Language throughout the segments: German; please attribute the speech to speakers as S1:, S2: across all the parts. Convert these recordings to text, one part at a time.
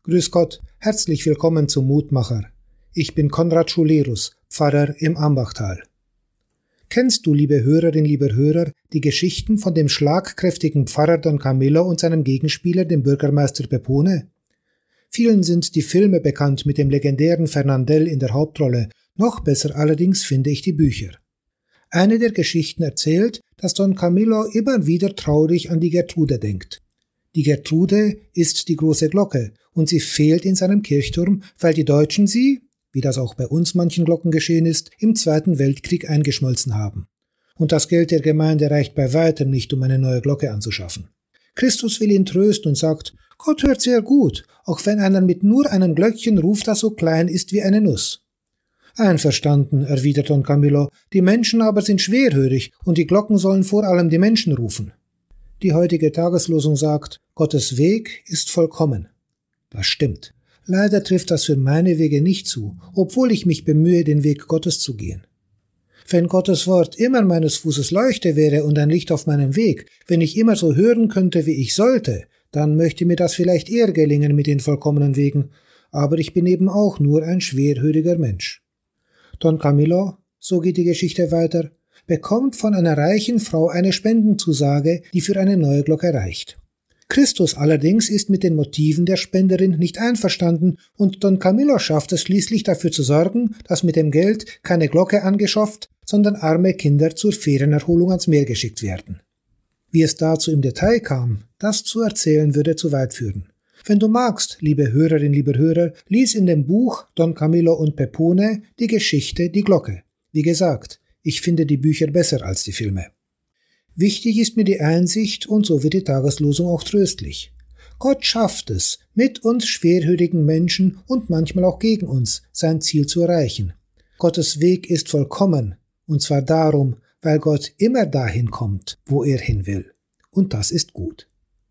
S1: Grüß Gott, herzlich willkommen zum Mutmacher. Ich bin Konrad Schulerus, Pfarrer im Ambachtal. Kennst du, lieber Hörer, die Geschichten von dem schlagkräftigen Pfarrer Don Camillo und seinem Gegenspieler, dem Bürgermeister Pepone? Vielen sind die Filme bekannt mit dem legendären Fernandel in der Hauptrolle, noch besser allerdings finde ich die Bücher. Eine der Geschichten erzählt, dass Don Camillo immer wieder traurig an die Gertrude denkt. Die Gertrude ist die große Glocke und sie fehlt in seinem Kirchturm, weil die Deutschen sie, wie das auch bei uns manchen Glocken geschehen ist, im Zweiten Weltkrieg eingeschmolzen haben. Und das Geld der Gemeinde reicht bei weitem nicht, um eine neue Glocke anzuschaffen. Christus will ihn trösten und sagt, Gott hört sehr gut, auch wenn einer mit nur einem Glöckchen ruft, das so klein ist wie eine Nuss. Einverstanden, erwidert Don Camillo, die Menschen aber sind schwerhörig und die Glocken sollen vor allem die Menschen rufen. Die heutige Tageslosung sagt, Gottes Weg ist vollkommen. Das stimmt. Leider trifft das für meine Wege nicht zu, obwohl ich mich bemühe, den Weg Gottes zu gehen. Wenn Gottes Wort immer meines Fußes Leuchte wäre und ein Licht auf meinem Weg, wenn ich immer so hören könnte, wie ich sollte, dann möchte mir das vielleicht eher gelingen mit den vollkommenen Wegen, aber ich bin eben auch nur ein schwerhöriger Mensch. Don Camillo, so geht die Geschichte weiter, bekommt von einer reichen Frau eine Spendenzusage, die für eine neue Glocke reicht. Christus allerdings ist mit den Motiven der Spenderin nicht einverstanden und Don Camillo schafft es schließlich dafür zu sorgen, dass mit dem Geld keine Glocke angeschafft, sondern arme Kinder zur Ferienerholung ans Meer geschickt werden. Wie es dazu im Detail kam, das zu erzählen würde zu weit führen. Wenn du magst, liebe Hörerin, lieber Hörer, lies in dem Buch Don Camillo und Pepone die Geschichte Die Glocke. Wie gesagt, ich finde die Bücher besser als die Filme. Wichtig ist mir die Einsicht und so wird die Tageslosung auch tröstlich. Gott schafft es, mit uns schwerhörigen Menschen und manchmal auch gegen uns, sein Ziel zu erreichen. Gottes Weg ist vollkommen, und zwar darum, weil Gott immer dahin kommt, wo er hin will. Und das ist gut.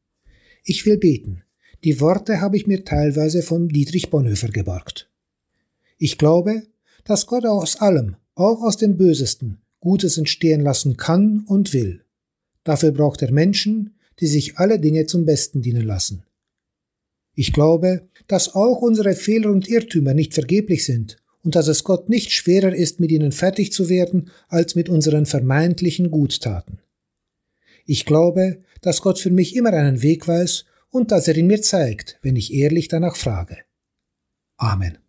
S1: Ich will beten. Die Worte habe ich mir teilweise von Dietrich Bonhoeffer geborgt. Ich glaube, dass Gott aus allem, auch aus dem Bösesten, Gutes entstehen lassen kann und will. Dafür braucht er Menschen, die sich alle Dinge zum Besten dienen lassen. Ich glaube, dass auch unsere Fehler und Irrtümer nicht vergeblich sind und dass es Gott nicht schwerer ist, mit ihnen fertig zu werden, als mit unseren vermeintlichen Guttaten. Ich glaube, dass Gott für mich immer einen Weg weiß und dass er ihn mir zeigt, wenn ich ehrlich danach frage. Amen.